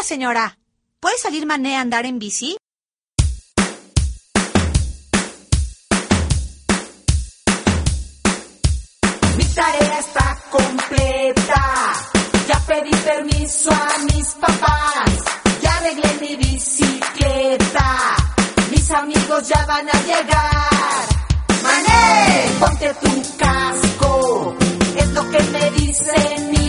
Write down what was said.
señora. ¿Puede salir Mané a andar en bici? Mi tarea está completa. Ya pedí permiso a mis papás. Ya arreglé mi bicicleta. Mis amigos ya van a llegar. Mané, ponte tu casco. Es lo que me dicen